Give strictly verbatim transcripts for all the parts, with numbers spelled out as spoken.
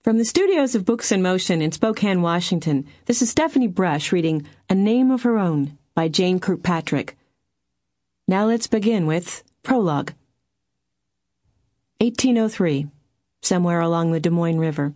From the studios of Books in Motion in Spokane, Washington, this is Stephanie Brush reading A Name of Her Own by Jane Kirkpatrick. Now let's begin with Prologue. eighteen oh three, somewhere along the Des Moines River.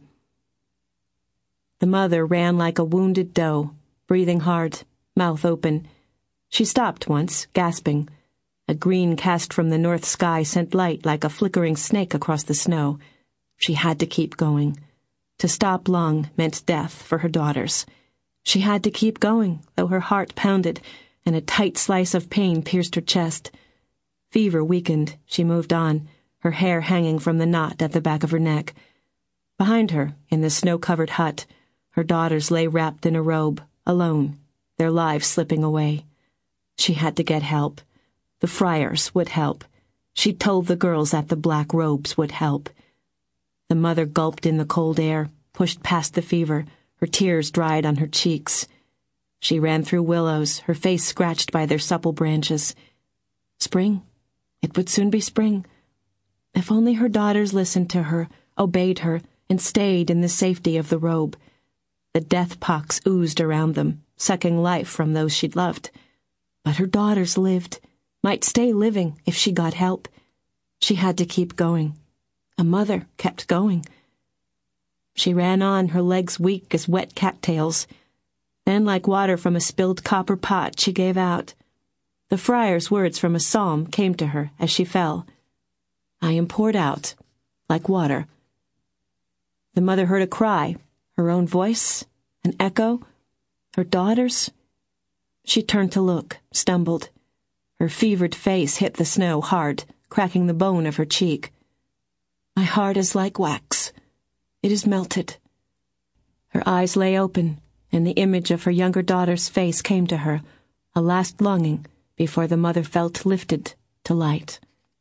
The mother ran like a wounded doe, breathing hard, mouth open. She stopped once, gasping. A green cast from the north sky sent light like a flickering snake across the snow. She had to keep going. To stop long meant death for her daughters. She had to keep going, though her heart pounded, and a tight slice of pain pierced her chest. Fever weakened. She moved on, her hair hanging from the knot at the back of her neck. Behind her, in the snow-covered hut, her daughters lay wrapped in a robe, alone, their lives slipping away. She had to get help. The friars would help. She told the girls that the black robes would help. The mother gulped in the cold air, pushed past the fever, her tears dried on her cheeks. She ran through willows, her face scratched by their supple branches. Spring. It would soon be spring. If only her daughters listened to her, obeyed her, and stayed in the safety of the robe. The death pox oozed around them, sucking life from those she'd loved. But her daughters lived, might stay living if she got help. She had to keep going. A mother kept going. She ran on, her legs weak as wet cattails. Then, like water from a spilled copper pot, she gave out. The friar's words from a psalm came to her as she fell. I am poured out, like water. The mother heard a cry, her own voice, an echo, her daughter's. She turned to look, stumbled. Her fevered face hit the snow hard, cracking the bone of her cheek. My heart is like wax. It is melted. Her eyes lay open, and the image of her younger daughter's face came to her, a last longing before the mother felt lifted to light.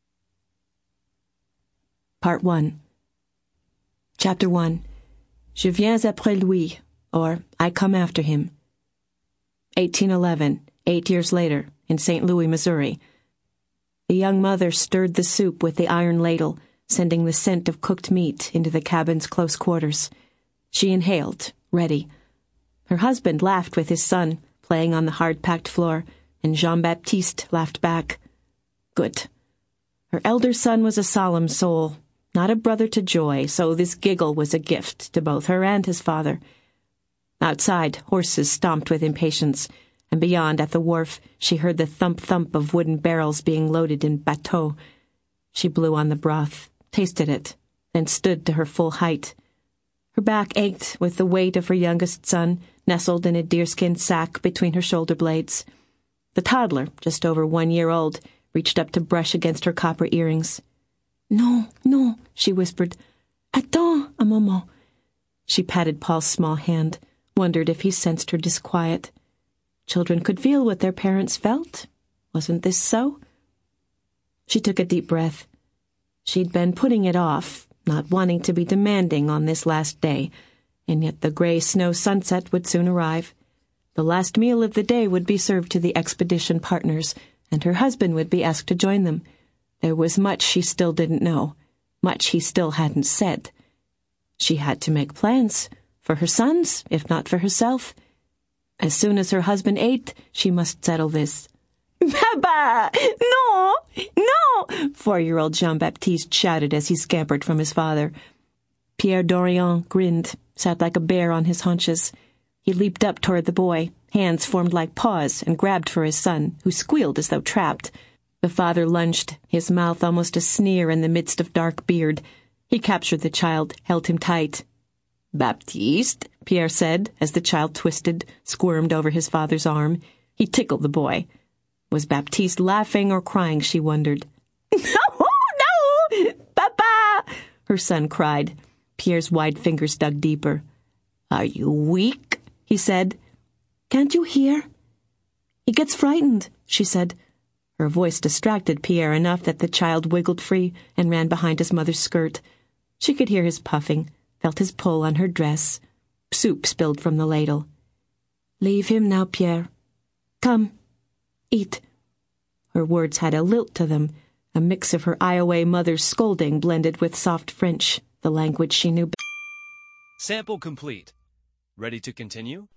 Part one. Chapter one. Je viens après lui, or I come after him. eighteen eleven, eight years later, in Saint Louis, Missouri. The young mother stirred the soup with the iron ladle, sending the scent of cooked meat into the cabin's close quarters. She inhaled, ready. Her husband laughed with his son, playing on the hard-packed floor, and Jean-Baptiste laughed back. Good. Her elder son was a solemn soul, not a brother to joy, so this giggle was a gift to both her and his father. Outside, horses stomped with impatience, and beyond, at the wharf, she heard the thump-thump of wooden barrels being loaded in bateaux. She blew on the broth, tasted it, then stood to her full height. Her back ached with the weight of her youngest son, nestled in a deerskin sack between her shoulder blades. The toddler, just over one year old, reached up to brush against her copper earrings. Non, non, she whispered. Attends un moment. She patted Paul's small hand, wondered if he sensed her disquiet. Children could feel what their parents felt. Wasn't this so? She took a deep breath. She'd been putting it off, not wanting to be demanding on this last day, and yet the gray snow sunset would soon arrive. The last meal of the day would be served to the expedition partners, and her husband would be asked to join them. There was much she still didn't know, much he still hadn't said. She had to make plans, for her sons, if not for herself. As soon as her husband ate, she must settle this. Papa! No! No! Four-year-old Jean-Baptiste shouted as he scampered from his father. Pierre Dorian grinned, sat like a bear on his haunches. He leaped up toward the boy, hands formed like paws, and grabbed for his son, who squealed as though trapped. The father lunged, his mouth almost a sneer in the midst of dark beard. He captured the child, held him tight. Baptiste, Pierre said, as the child twisted, squirmed over his father's arm. He tickled the boy. Was Baptiste laughing or crying, she wondered. No, no! Papa! Her son cried. Pierre's wide fingers dug deeper. Are you weak? He said. Can't you hear? He gets frightened, she said. Her voice distracted Pierre enough that the child wiggled free and ran behind his mother's skirt. She could hear his puffing, felt his pull on her dress. Soup spilled from the ladle. Leave him now, Pierre. Come. Eat. Her words had a lilt to them, a mix of her Iowa mother's scolding blended with soft French, the language she knew. Sample complete. Ready to continue?